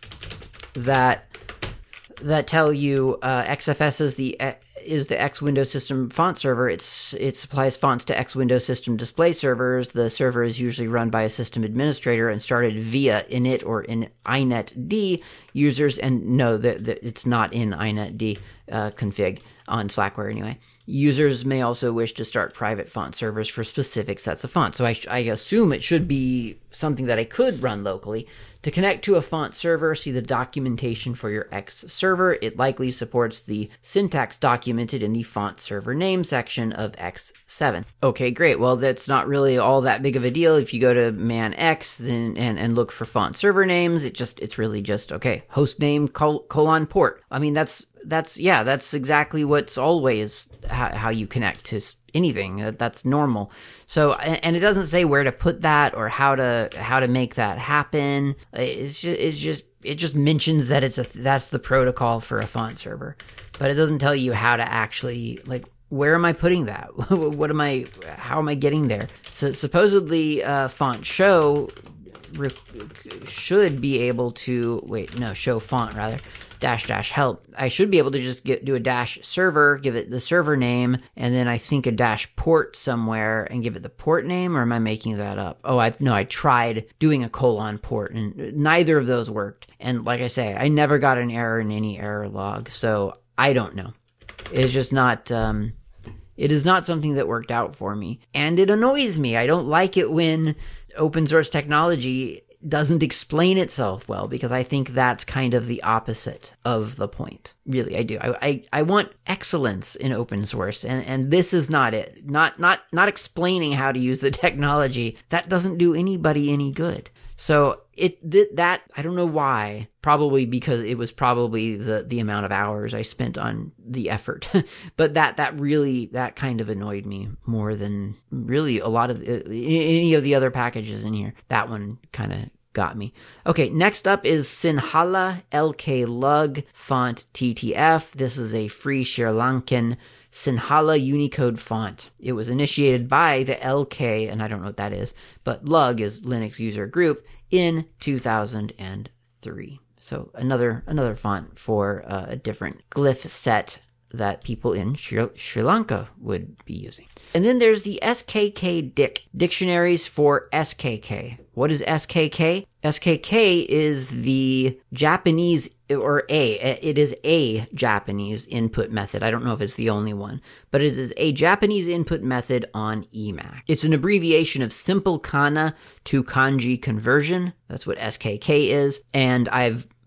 that, that tell you, uh, X F S is the, uh, is the X Windows System font server. It's it supplies fonts to X Windows System display servers. The server is usually run by a system administrator and started via init or in inetd users. And no, that it's not in inetd uh, config on Slackware anyway. Users may also wish to start private font servers for specific sets of fonts. So I, I assume it should be something that I could run locally. To connect to a font server, see the documentation for your X server. It likely supports the syntax documented in the font server name section of X seven. Okay, great. Well, that's not really all that big of a deal. If you go to man X then, and, and look for font server names, it just it's really just, okay, host name col- colon port. I mean, that's, that's yeah, that's exactly what's always how, how you connect to anything. That's normal. So, and it doesn't say where to put that or how to how to make that happen. It's just, it's just it just mentions that it's a that's the protocol for a font server, but it doesn't tell you how to actually, like, where am I putting that? What am I? How am I getting there? So supposedly, uh, font show re- should be able to wait. No, show font rather. Dash dash help. I should be able to just get do a dash server, give it the server name, and then I think a dash port somewhere and give it the port name, or am I making that up? Oh, I've no, I tried doing a colon port and neither of those worked. And like I say, I never got an error in any error log, so I don't know. It's just not, um, it is not something that worked out for me. And it annoys me. I don't like it when open source technology doesn't explain itself well, because I think that's kind of the opposite of the point. Really, I do. I I, I want excellence in open source, and, and this is not it. Not not not explaining how to use the technology. That doesn't do anybody any good. So it th- that I don't know why. Probably because it was probably the the amount of hours I spent on the effort. But that that really that kind of annoyed me more than really a lot of uh, any of the other packages in here. That one kind of got me. Okay, next up is Sinhala L K Lug font T T F. This is a free Sri Lankan Sinhala Unicode font. It was initiated by the L K, and I don't know what that is, but Lug is Linux User Group in two thousand three. So another another font for uh, a different glyph set that people in Sri, Sri Lanka would be using. And then there's the S K K D I C, dictionaries for S K K. What is S K K? S K K is the Japanese, or a, it is a Japanese input method. I don't know if it's the only one, but it is a Japanese input method on E M A C. It's an abbreviation of simple kana to kanji conversion. That's what S K K is. And I've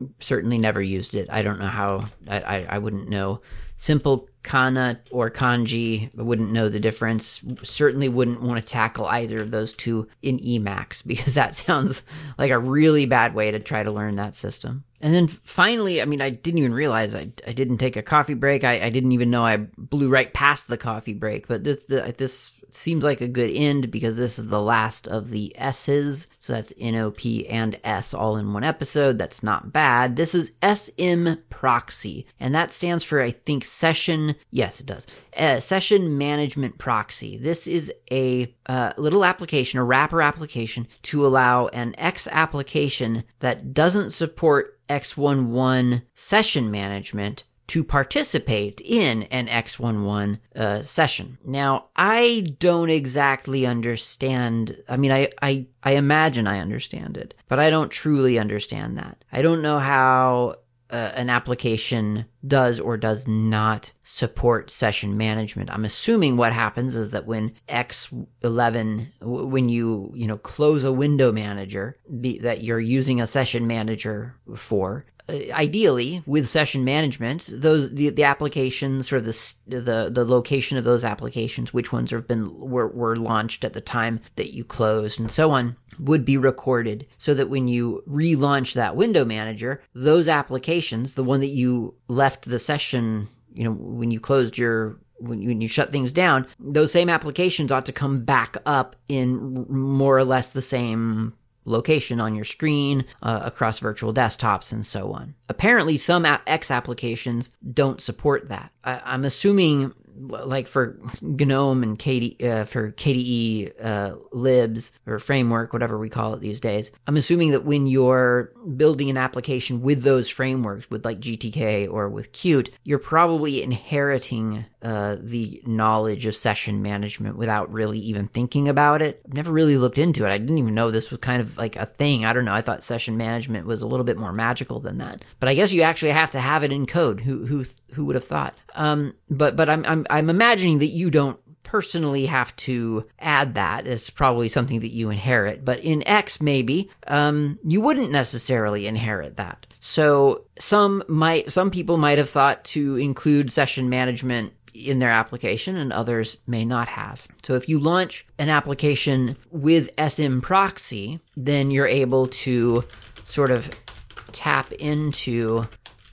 certainly never used it. I don't know how, I, I, I wouldn't know. Simple kana or kanji, I wouldn't know the difference. Certainly wouldn't want to tackle either of those two in Emacs, because that sounds like a really bad way to try to learn that system. And then finally, I mean, I didn't even realize I, I didn't take a coffee break. I, I didn't even know I blew right past the coffee break, but this the, this seems like a good end, because this is the last of the S's. So that's N O P and S all in one episode. That's not bad. This is S M Proxy, and that stands for, I think, Session, yes, it does, uh, Session Management Proxy. This is a uh, little application, a wrapper application, to allow an X application that doesn't support X eleven session management to participate in an X eleven uh, session. Now, I don't exactly understand. I mean, I, I, I imagine I understand it, but I don't truly understand that. I don't know how uh, an application does or does not support session management. I'm assuming what happens is that when X eleven, when you, you know, close a window manager be, that you're using a session manager for, ideally, with session management, those the, the applications, or the the the location of those applications, which ones have been were, were launched at the time that you closed, and so on, would be recorded, so that when you relaunch that window manager, those applications, the one that you left the session, you know, when you closed your When you, when you shut things down, those same applications ought to come back up in more or less the same location on your screen, uh, across virtual desktops, and so on. Apparently, some X applications don't support that. I, I'm assuming, like for GNOME and K D, uh, for K D E uh, libs or framework, whatever we call it these days, I'm assuming that when you're building an application with those frameworks, with like G T K or with Qt, you're probably inheriting uh, the knowledge of session management without really even thinking about it. I've never really looked into it. I didn't even know this was kind of like a thing. I don't know. I thought session management was a little bit more magical than that. But I guess you actually have to have it in code. Who who who would have thought? Um, but but I'm I'm I'm imagining that you don't personally have to add that. It's probably something that you inherit. But in X, maybe um, you wouldn't necessarily inherit that. So some might some people might have thought to include session management in their application, and others may not have. So if you launch an application with S M Proxy, then you're able to sort of tap into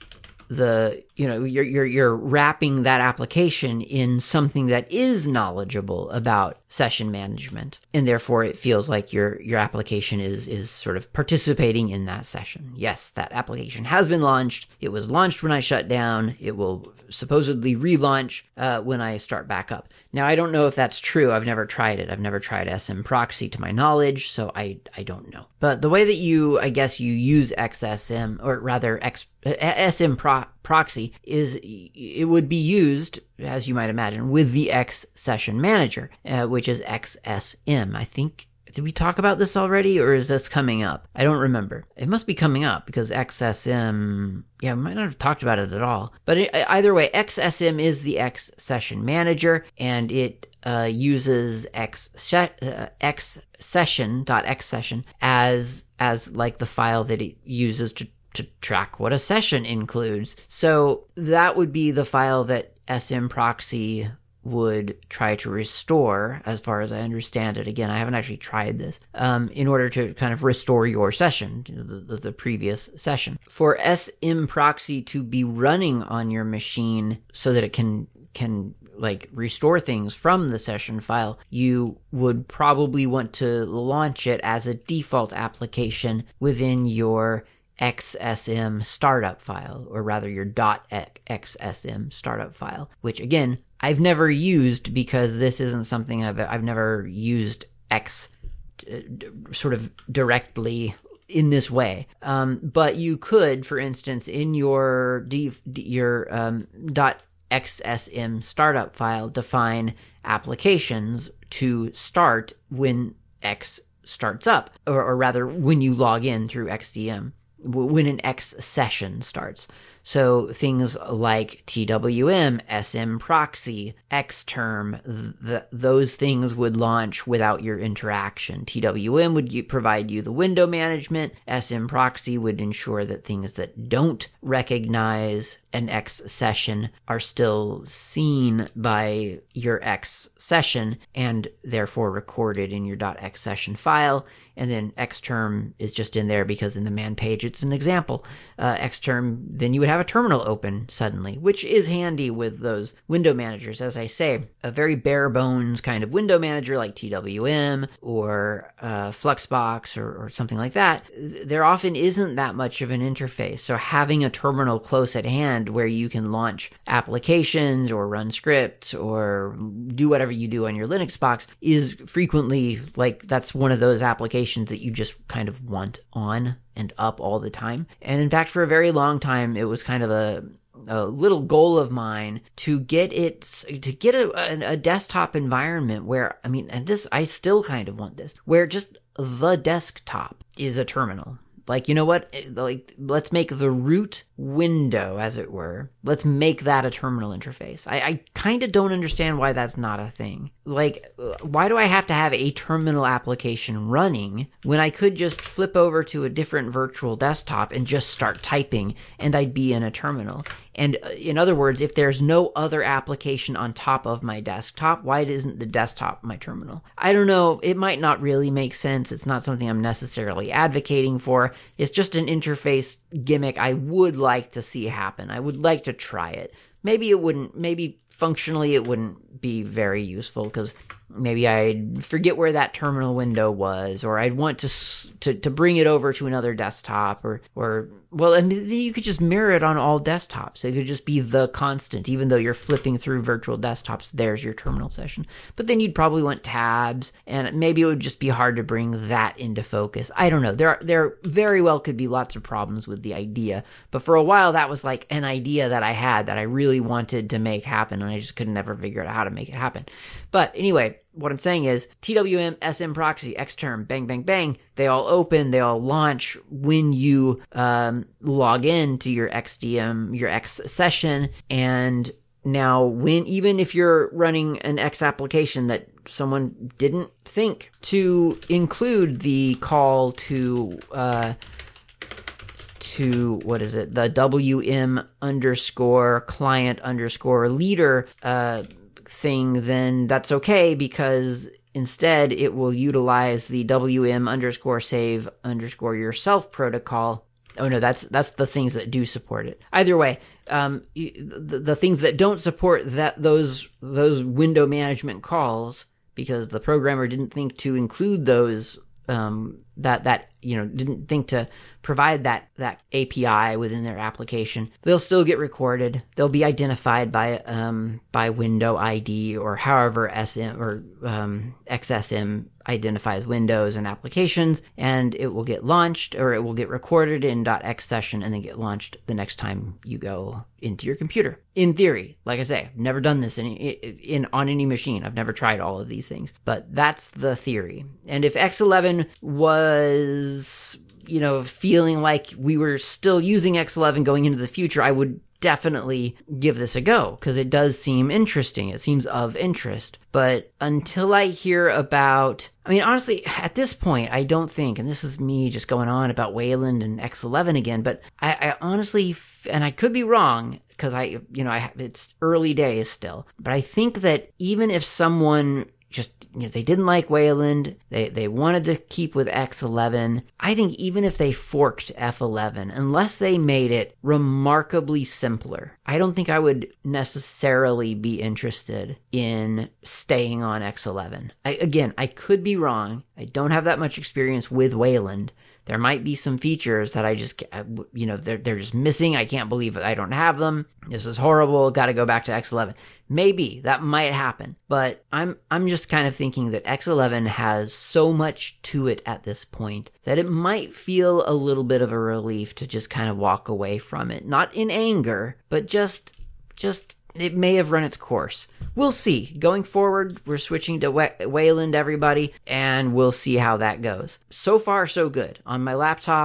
the, you know, you're you're you're wrapping that application in something that is knowledgeable about session management, and therefore it feels like your your application is is sort of participating in that session. Yes, that application has been launched. It was launched when I shut down. It will supposedly relaunch uh, when I start back up. Now, I don't know if that's true. I've never tried it. I've never tried S M Proxy to my knowledge, so I I don't know. But the way that you, I guess, you use X S M, or rather X, S M Pro, Proxy, is it would be used, as you might imagine, with the X Session Manager, uh, which is X S M. I think, did we talk about this already, or is this coming up? I don't remember. It must be coming up, because X S M, yeah, we might not have talked about it at all. But it, either way, X S M is the X Session Manager, and it uh, uses X, uh, X session.xsession as as like the file that it uses to to track what a session includes. So that would be the file that S M Proxy would try to restore, as far as I understand it. Again, I haven't actually tried this, um, in order to kind of restore your session, the, the, the previous session. For S M Proxy to be running on your machine so that it can can like restore things from the session file, you would probably want to launch it as a default application within your X S M startup file, or rather your .xsm startup file, which again, I've never used, because this isn't something I've, I've never used X uh, sort of directly in this way. Um, but you could, for instance, in your def, your um, .xsm startup file, define applications to start when X starts up, or, or rather when you log in through X D M. when an X session starts. So things like T W M, S M proxy, Xterm, th- those things would launch without your interaction. T W M would g- provide you the window management. S M proxy would ensure that things that don't recognize an X session are still seen by your X session and therefore recorded in your .x session file. And then Xterm is just in there because in the man page it's an example. Uh, Xterm, then you would have a terminal open suddenly, which is handy with those window managers. As I say, a very bare bones kind of window manager like T W M or uh, Fluxbox or, or something like that, there often isn't that much of an interface. So having a terminal close at hand where you can launch applications or run scripts or do whatever you do on your Linux box is frequently like that's one of those applications that you just kind of want on and up all the time. And in fact, for a very long time, it was kind of a a little goal of mine to get it, to get a, a, a desktop environment where, I mean, and this, I still kind of want this, where just the desktop is a terminal. Like, you know what? Like, let's make the root window, as it were. Let's make that a terminal interface. I, I kind of don't understand why that's not a thing. Like, why do I have to have a terminal application running when I could just flip over to a different virtual desktop and just start typing and I'd be in a terminal? And in other words, if there's no other application on top of my desktop, why isn't the desktop my terminal? I don't know. It might not really make sense. It's not something I'm necessarily advocating for. It's just an interface gimmick I would like to see happen. I would like to try it. Maybe it wouldn't, maybe functionally it wouldn't be very useful because maybe I'd forget where that terminal window was, or I'd want to to to bring it over to another desktop, or or well, I mean, you could just mirror it on all desktops. It could just be the constant, even though you're flipping through virtual desktops. There's your terminal session, but then you'd probably want tabs, and maybe it would just be hard to bring that into focus. I don't know. There there very well could be lots of problems with the idea, but for a while that was like an idea that I had that I really wanted to make happen, and I just could never figure out how to make it happen. But anyway, what I'm saying is T W M, S M proxy, Xterm, bang, bang, bang. They all open, they all launch when you um, log in to your X D M, your X session. And now when, even if you're running an X application that someone didn't think to include the call to, uh, to, what is it? The W M underscore client underscore leader, uh, thing, then that's okay, because instead it will utilize the W M underscore save underscore yourself protocol. Oh no, that's that's the things that do support it. Either way, um, the, the things that don't support that those those window management calls, because the programmer didn't think to include those, um, that that you know didn't think to provide that that A P I within their application, they'll still get recorded. They'll be identified by um by window I D or however S M or um, X S M identifies windows and applications, and it will get launched, or it will get recorded in .x session and then get launched the next time you go into your computer. In theory, like I say, I've never done this in, in on any machine. I've never tried all of these things, but that's the theory. And if X eleven was, you know, feeling like we were still using X eleven going into the future, I would definitely give this a go, because it does seem interesting. It seems of interest. But until I hear about, I mean, honestly, at this point, I don't think, and this is me just going on about Wayland and X eleven again, but I, I honestly, and I could be wrong, because I, you know, I it's early days still, but I think that even if someone just, you know, they didn't like Wayland, they they wanted to keep with X eleven, I think even if they forked F eleven, unless they made it remarkably simpler, I don't think I would necessarily be interested in staying on X eleven. I, again, I could be wrong. I don't have that much experience with Wayland. There might be some features that I just, you know, they're, they're just missing. I can't believe I don't have them. This is horrible. Got to go back to X eleven. Maybe that might happen, but I'm I'm just kind of thinking that X eleven has so much to it at this point that it might feel a little bit of a relief to just kind of walk away from it. Not in anger, but just just it may have run its course. We'll see. Going forward, we're switching to Way- Wayland, everybody, and we'll see how that goes. So far, so good. On my laptop,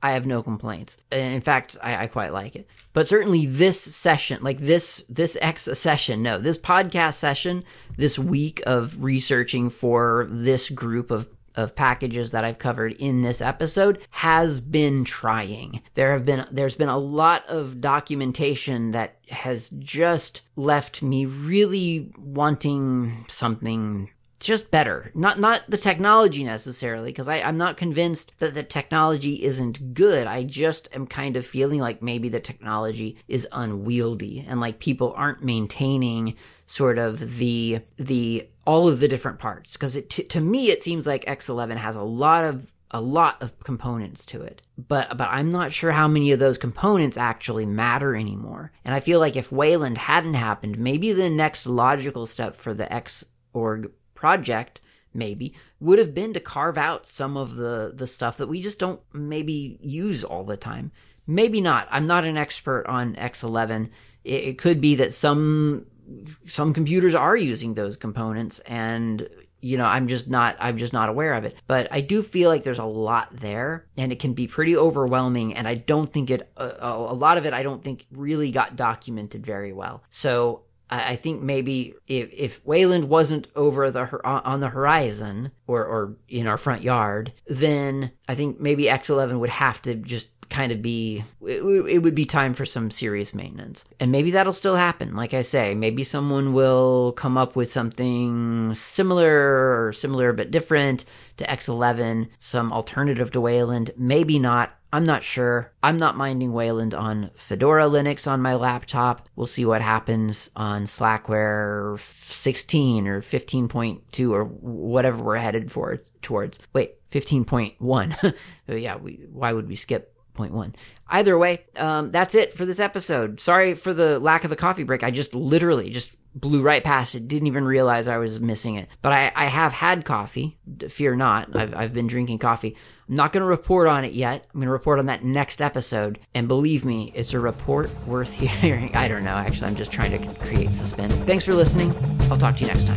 I have no complaints. In fact, I, I quite like it. But certainly this session, like this, this X session, no, this podcast session, this week of researching for this group of of packages that I've covered in this episode has been trying. There have been, there's been a lot of documentation that has just left me really wanting something just better. Not not the technology necessarily, because I'm not convinced that the technology isn't good. I just am kind of feeling like maybe the technology is unwieldy and like people aren't maintaining sort of the the all of the different parts. Because t- to me, it seems like X eleven has a lot of a lot of components to it, but but I'm not sure how many of those components actually matter anymore. And I feel like if Wayland hadn't happened, maybe the next logical step for the X org project maybe would have been to carve out some of the the stuff that we just don't maybe use all the time. Maybe not. I'm not an expert on X eleven. It, it could be that some some computers are using those components, and you know, I'm just not I'm just not aware of it. But I do feel like there's a lot there, and it can be pretty overwhelming, and I don't think it a, a lot of it I don't think really got documented very well. So I think maybe if, if Wayland wasn't over the on the horizon or, or in our front yard, then I think maybe X eleven would have to just kind of be, it, it would be time for some serious maintenance. And maybe that'll still happen. Like I say, maybe someone will come up with something similar or similar but different to X eleven, some alternative to Wayland. Maybe not. I'm not sure. I'm not minding Wayland on Fedora Linux on my laptop. We'll see what happens on Slackware sixteen or fifteen point two or whatever we're headed for towards. Wait, fifteen point one. Yeah, we, why would we skip point one? Either way, um, that's it for this episode. Sorry for the lack of the coffee break. I just literally just blew right past it. Didn't even realize I was missing it. But I, I have had coffee. Fear not. I've, I've been drinking coffee. I'm not going to report on it yet. I'm going to report on that next episode. And believe me, it's a report worth hearing. I don't know. Actually, I'm just trying to create suspense. Thanks for listening. I'll talk to you next time.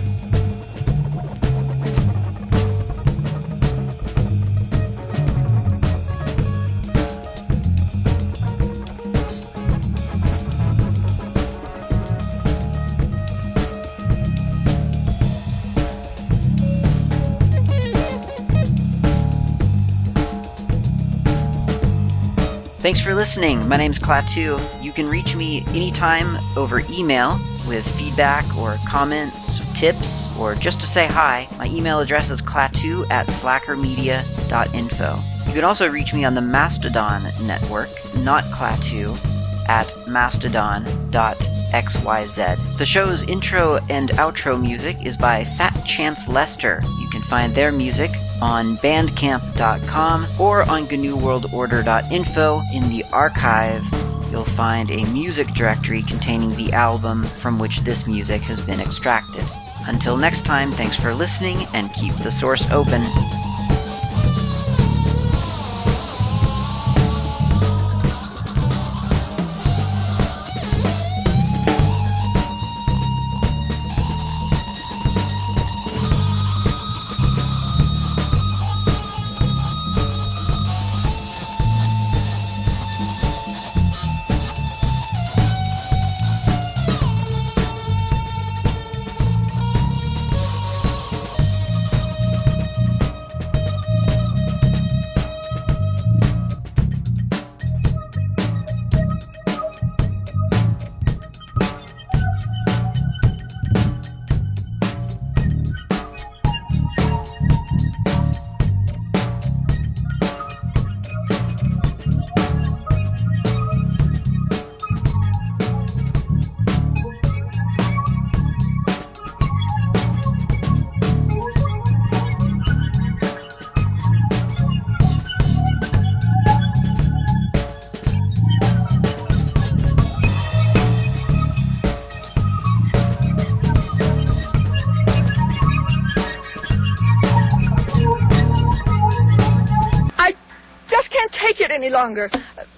Thanks for listening. My name's Klaatu. You can reach me anytime over email with feedback or comments, tips, or just to say hi. My email address is klaatu at slackermedia dot info. You can also reach me on the Mastodon network, not Klaatu, at mastodon dot x y z. The show's intro and outro music is by Fat Chance Lester. You can find their music on bandcamp dot com or on G N U World Order dot info. In the archive, you'll find a music directory containing the album from which this music has been extracted. Until next time, thanks for listening and keep the source open. Any longer.